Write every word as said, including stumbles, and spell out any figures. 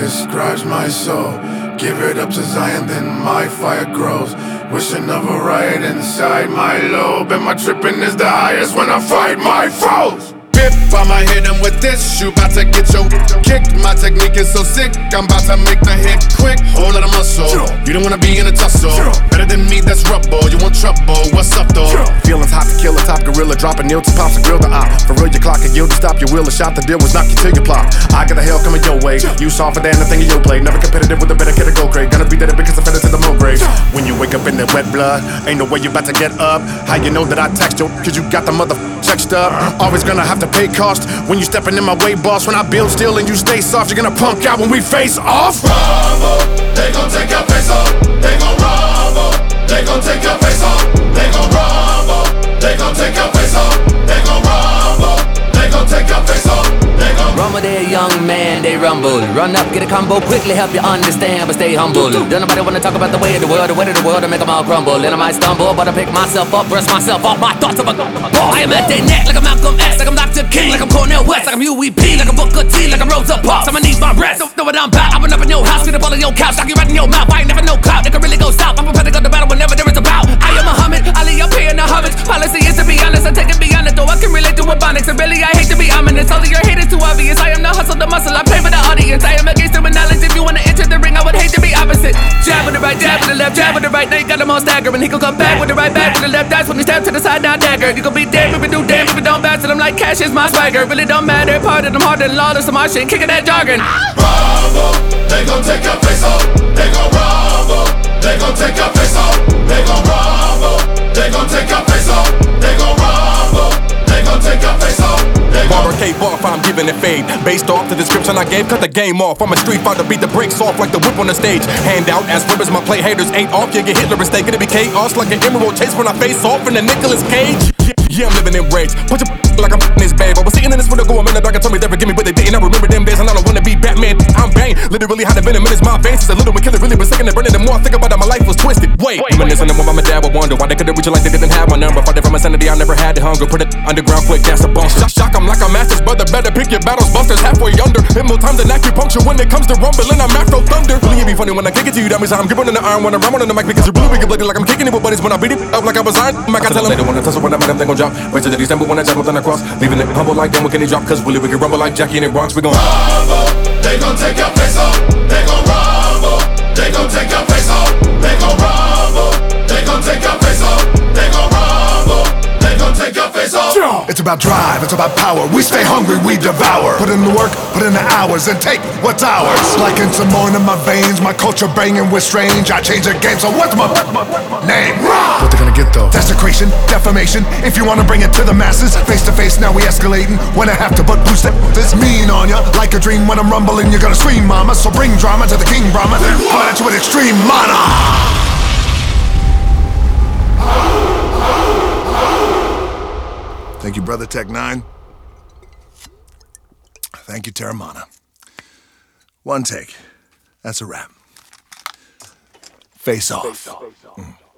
describes my soul. Give it up to Zion, then my fire grows. Wishing of a riot inside my lobe, and my tripping is the highest when I fight my foes. Bip, I'ma hit him with this. You bout to get your kicked. My technique is so sick, I'm about to make the hit quick. Whole lot of muscle, you don't wanna be in a tussle. Better than me, that's rubble. You want trouble, what's up though? Feelings hot to kill a top gorilla, dropping nil to pops and grill the op. For real, your clock and yield to stop your wheel. A shot, the deal was knock you till you plop. I got the hell coming your way. You softer than the thing in your play. Never competitive with a better kid to go crate. Gonna be dead because I fed it to the mo grave. When you wake up in that wet blood, ain't no way you about to get up. How you know that I text you? Cause you got the mother checked up. Always gonna have to pay cost when you stepping in my way, boss. When I build still and you stay soft, you're gonna punk out when we face off. Rumble, they gon' take your face off. They gon' rumble, they gon' take your face off. They gon' rumble, they gon' take your face off. They gon' rumble, they gon' take your face off. They gon' rumble there, young man, they rumble. Run up, get a combo, quickly help you understand, but stay humble. Don't nobody wanna talk about the way of the world, the way of the world, to make them all crumble. And I might stumble, but I pick myself up, brush myself off my thoughts of a ball. I am at their neck like I'm Malcolm X, like I'm Doctor King, like I'm Cornel West, like I'm U E P, like I'm Booker T, like I'm Rosa Parks. I'ma need my rest, don't know what I'm about. I run up in your house, get up all in your couch, knock you right in your mouth. I ain't never no clout, they can really go south. I'm prepared to go to battle whenever there is a bout. I am Muhammad Ali, I'm paying the homage. Policy is to be honest, I take it beyond it, though I can relate to Ebonics. And really, I hate to be ominous, all of your hate is too obvious. I am the hustle, the muscle, I play for the audience. I am against the knowledge. If you wanna enter the ring, I would hate to be opposite. Jab with the right, jab with the left, jab with the right. Now you got them all staggering. He gon' come back with the right, back with the left. That's when you step to the side, now dagger. You gon' be dead if you do damn if you don't bounce. And I'm like, cash is my swagger. Really don't matter. Part of them harder than lawless. So my shit, kicking that jargon. rumble, they gon' take your face off. They gon' rumble, they gon' take your face off. They gon' rumble, they gon' take your face off. They gon' rumble, they gon' take your face off. Barber cave off, I'm giving it fade. Based off the description I gave, cut the game off. I'm a street fighter, beat the brakes off like the whip on the stage. Hand out as ribbons, my play haters ain't off. You get Hitler instead, gonna be chaos like an emerald chase when I face off in the Nicolas Cage. Yeah, I'm living in rage. Put your like I'm this babe. I was sitting in this window going, man, the dark and told me they forgive me, but they didn't. I remember them days and I don't wanna be Batman. I'm Bane. Literally had a venom in my veins. It's a little bit killer, really, but second and burning. The more I think about it, my life was twisted. Wait, reminiscing of what my dad would wonder why they couldn't reach it like they didn't have my number. Fighting from insanity, I never had the hunger. Put it underground quick, that's a bunker. Shock, shock 'em like a master's brother. Better pick your battles, busters halfway under. Hit more times than acupuncture when it comes to rumbling. I'm Afro Thunder. Really, it be funny when I kick it to you. That means I'm gripping on the iron when I'm on the mic because you're really wicked bloody like I'm kicking it with buddies when I beat it up like I was iron. I can tell them they don't wanna tussle when I'm at them, they gon' drop. Wait till they stumble when I jump on the cross. Leaving it humble like them, what can they drop? Cause really we can rumble like Jackie in the Bronx. We gon' rumble, they gon' take your face off. They gon' rumble, they gon' take your face off. They gon' rumble, they gon' take your face off. They gon' rumble, they gon' take your face off. It's about drive, it's about power. We stay hungry, we devour. Put in the work, put in the hours, and take what's ours. Like in some more in my veins, my culture banging with strange. I change the game, so what's my name? What they gonna get though? Desecration, defamation. If you wanna bring it to the masses, face to face, now we escalating. When I have to, but boost it. This mean on ya, like a dream. When I'm rumbling, you're gonna scream, mama. So bring drama to the King Brahma. Come at you with extreme mana. Thank you, Brother Tech Nine. Thank you, Terramana. One take. That's a wrap. Face off. Face off. Mm.